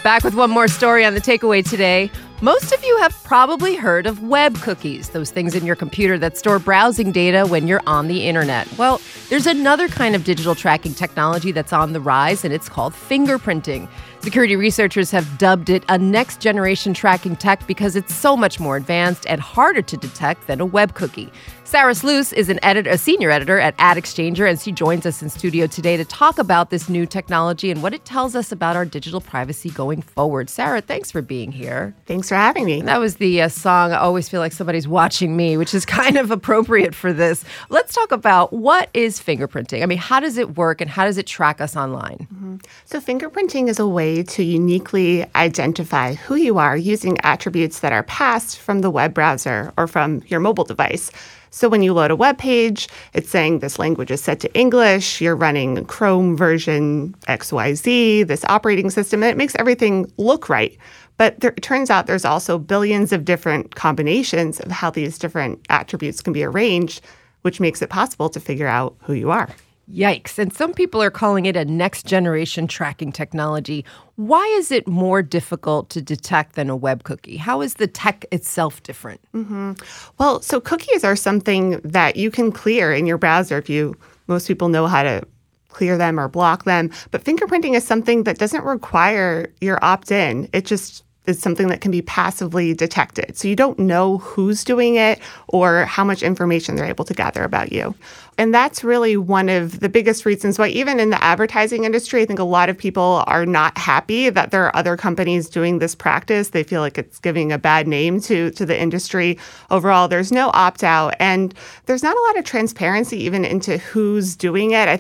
Back with one more story on the takeaway today. Most of you have probably heard of web cookies, those things in your computer that store browsing data when you're on the internet. Well, there's another kind of digital tracking technology that's on the rise, and it's called fingerprinting. Security researchers have dubbed it a next-generation tracking tech because it's so much more advanced and harder to detect than a web cookie. Sarah Sluice is a senior editor at AdExchanger, and she joins us in studio today to talk about this new technology and what it tells us about our digital privacy going forward. Sarah, thanks for being here. Thanks for having me. That was the song, I Always Feel Like Somebody's Watching Me, which is kind of appropriate for this. Let's talk about what is fingerprinting. I mean, how does it work and how does it track us online? So fingerprinting is a way to uniquely identify who you are using attributes that are passed from the web browser or from your mobile device. So when you load a web page, it's saying this language is set to English, you're running Chrome version XYZ, this operating system, and it makes everything look right. But it turns out there's also billions of different combinations of how these different attributes can be arranged, which makes it possible to figure out who you are. Yikes. And some people are calling it a next-generation tracking technology. Why is it more difficult to detect than a web cookie? How is the tech itself different? Well, so cookies are something that you can clear in your browser most people know how to clear them or block them. But fingerprinting is something that doesn't require your opt-in. It just is something that can be passively detected. So you don't know who's doing it or how much information they're able to gather about you. And that's really one of the biggest reasons why even in the advertising industry, I think a lot of people are not happy that there are other companies doing this practice. They feel like it's giving a bad name to the industry. Overall, there's no opt-out. And there's not a lot of transparency even into who's doing it.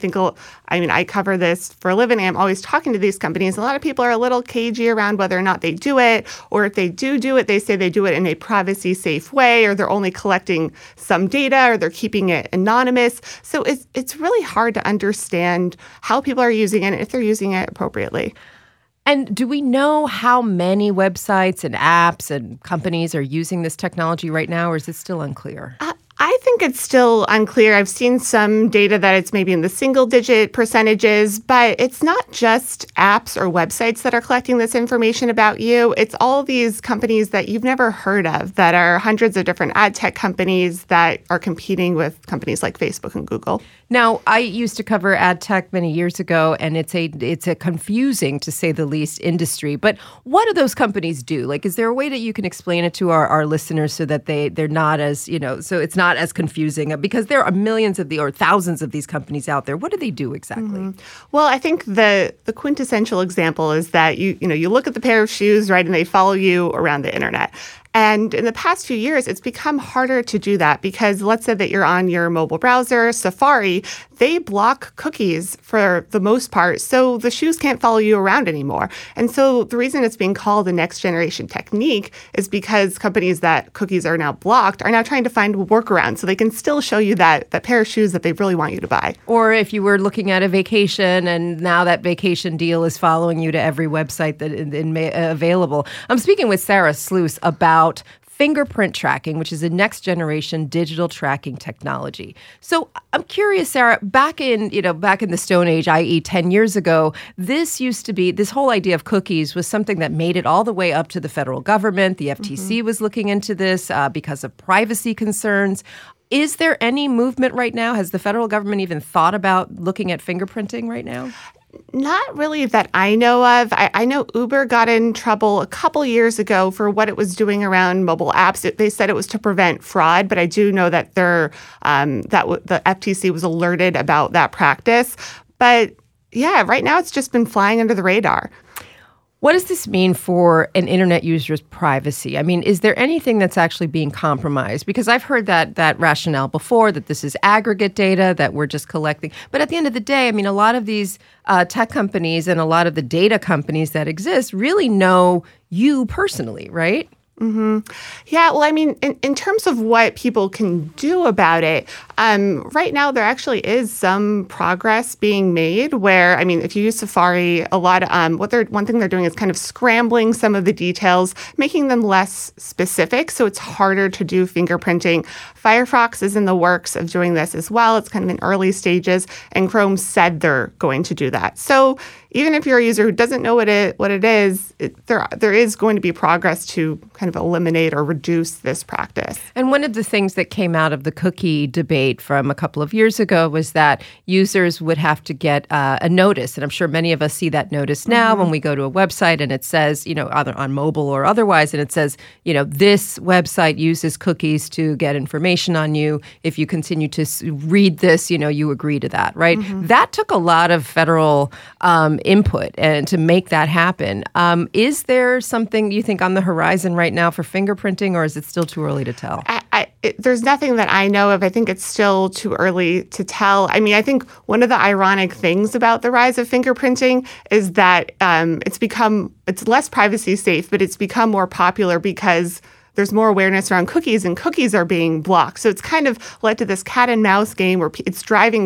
I cover this for a living. I'm always talking to these companies. A lot of people are a little cagey around whether or not they do it. Or if they do it, they say they do it in a privacy-safe way, or they're only collecting some data, or they're keeping it anonymous. So it's really hard to understand how people are using it and if they're using it appropriately. And do we know how many websites and apps and companies are using this technology right now, or is it still unclear? I think it's still unclear. I've seen some data that it's maybe in the single-digit percentages, but it's not just apps or websites that are collecting this information about you. It's all these companies that you've never heard of that are hundreds of different ad tech companies that are competing with companies like Facebook and Google. Now, I used to cover ad tech many years ago, and it's a confusing, to say the least, industry. But what do those companies do? Like, is there a way that you can explain it to our listeners so that they're not as, so it's not as confusing? Because there are millions or thousands of these companies out there. What do they do exactly? Well, I think the quintessential example is that you look at the pair of shoes, right, and they follow you around the internet. And in the past few years, it's become harder to do that because let's say that you're on your mobile browser, Safari, they block cookies for the most part, so the shoes can't follow you around anymore. And so the reason it's being called the next generation technique is because companies that cookies are now blocked are now trying to find workarounds so they can still show you that pair of shoes that they really want you to buy. Or if you were looking at a vacation and now that vacation deal is following you to every website that is available. I'm speaking with Sarah Sluice about fingerprint tracking, which is a next-generation digital tracking technology. So I'm curious, Sarah, back in the Stone Age, i.e. 10 years ago, this whole idea of cookies was something that made it all the way up to the federal government. The FTC was looking into this because of privacy concerns. Is there any movement right now? Has the federal government even thought about looking at fingerprinting right now? Not really that I know of. I know Uber got in trouble a couple years ago for what it was doing around mobile apps. They said it was to prevent fraud, but I do know that the FTC was alerted about that practice. But yeah, right now it's just been flying under the radar. What does this mean for an internet user's privacy? I mean, is there anything that's actually being compromised? Because I've heard that rationale before, that this is aggregate data that we're just collecting. But at the end of the day, I mean, a lot of these tech companies and a lot of the data companies that exist really know you personally, right? Yeah, well, I mean, in terms of what people can do about it, Right now, there actually is some progress being made where, I mean, if you use Safari, a lot of one thing they're doing is kind of scrambling some of the details, making them less specific, so it's harder to do fingerprinting. Firefox is in the works of doing this as well. It's kind of in early stages, and Chrome said they're going to do that. So even if you're a user who doesn't know what it is, there is going to be progress to kind of eliminate or reduce this practice. And one of the things that came out of the cookie debate from a couple of years ago was that users would have to get a notice. And I'm sure many of us see that notice now when we go to a website and it says, either on mobile or otherwise, and it says, this website uses cookies to get information on you. If you continue to read this, you agree to that, right? That took a lot of federal input and to make that happen. Is there something you think on the horizon right now for fingerprinting, or is it still too early to tell? There's nothing that I know of. I think it's still too early to tell. I mean, I think one of the ironic things about the rise of fingerprinting is that it's less privacy safe, but it's become more popular because there's more awareness around cookies, and cookies are being blocked. So it's kind of led to this cat and mouse game where it's driving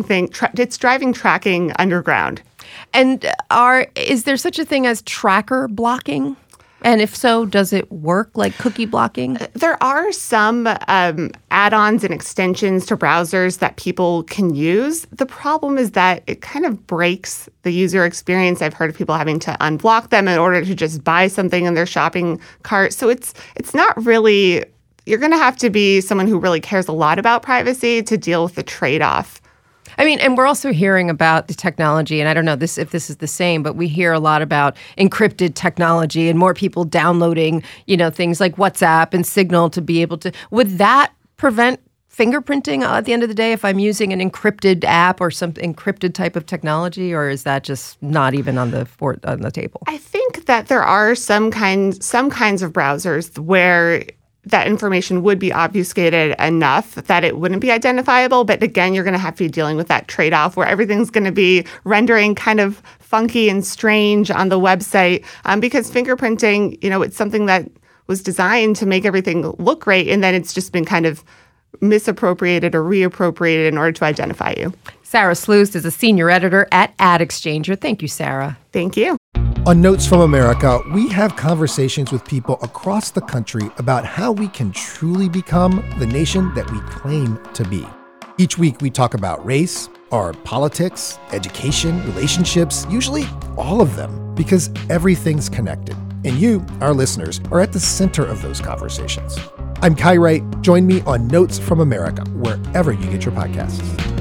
tracking underground. And is there such a thing as tracker blocking? And if so, does it work like cookie blocking? There are some add-ons and extensions to browsers that people can use. The problem is that it kind of breaks the user experience. I've heard of people having to unblock them in order to just buy something in their shopping cart. So it's not really, you're going to have to be someone who really cares a lot about privacy to deal with the trade-off. I mean, and we're also hearing about the technology, and I don't know if this is the same, but we hear a lot about encrypted technology and more people downloading, things like WhatsApp and Signal to be able to. Would that prevent fingerprinting at the end of the day if I'm using an encrypted app or some encrypted type of technology, or is that just not even on the table? I think that there are some kinds of browsers where that information would be obfuscated enough that it wouldn't be identifiable. But again, you're going to have to be dealing with that trade-off where everything's going to be rendering kind of funky and strange on the website because fingerprinting, it's something that was designed to make everything look great. And then it's just been kind of misappropriated or reappropriated in order to identify you. Sarah Sluice is a senior editor at AdExchanger. Thank you, Sarah. Thank you. On Notes from America, we have conversations with people across the country about how we can truly become the nation that we claim to be. Each week, we talk about race, our politics, education, relationships, usually all of them, because everything's connected. And you, our listeners, are at the center of those conversations. I'm Kai Wright. Join me on Notes from America, wherever you get your podcasts.